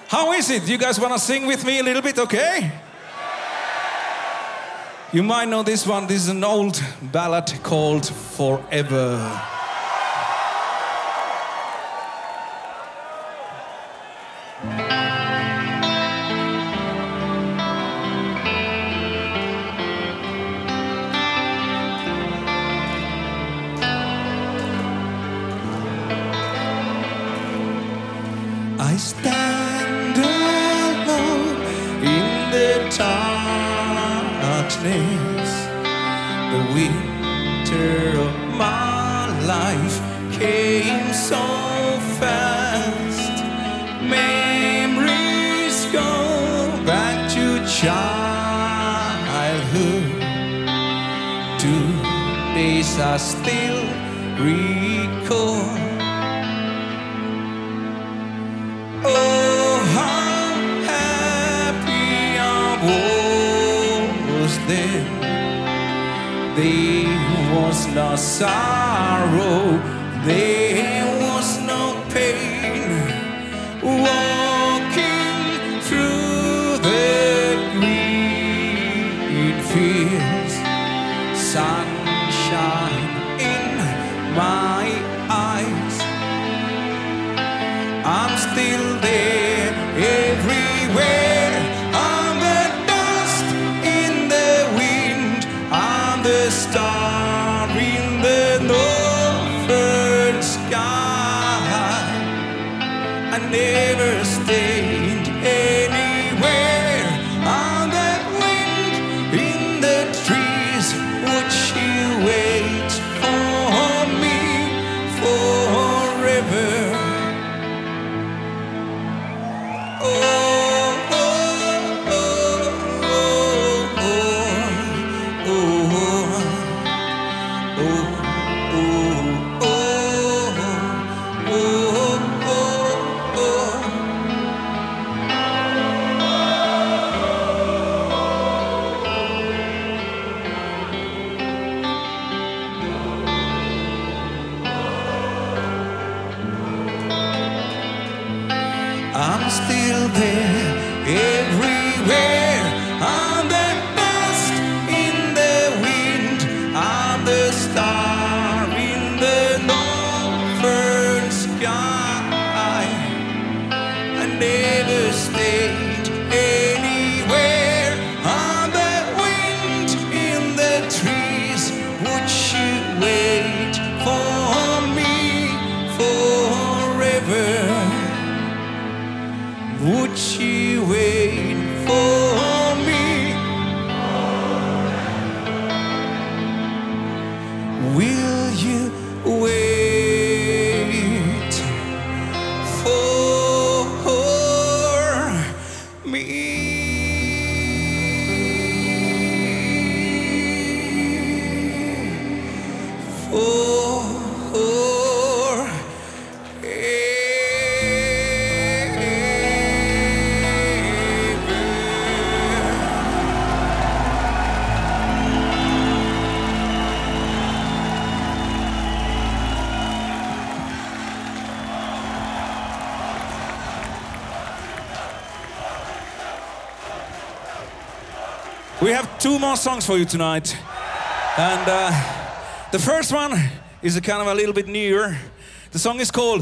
How is it? You guys want to sing with me a little bit, okay? You might know this one. This is an old ballad called Forever. I stand alone in the darkness. The winter of my life came so fast. Memories go back to childhood. 2 days I still recall. Oh, how happy I was then. There was no sorrow, there was no pain. Walking through the green fields, sunshine in my eyes. I'm still there everywhere. I'm the dust in the wind. I'm the star in the northern sky. I never stayed anywhere. I'm that wind in the trees. Would you wait for me forever? I'm still there everywhere. I'm the dust in the wind. I'm the star in the northern sky. I never stayed anywhere. I'm the wind in the trees. Would you wait for me forever? Would you wait for me? Will you wait for me? We have 2 more songs for you tonight. And the first one is a kind of a little bit newer. The song is called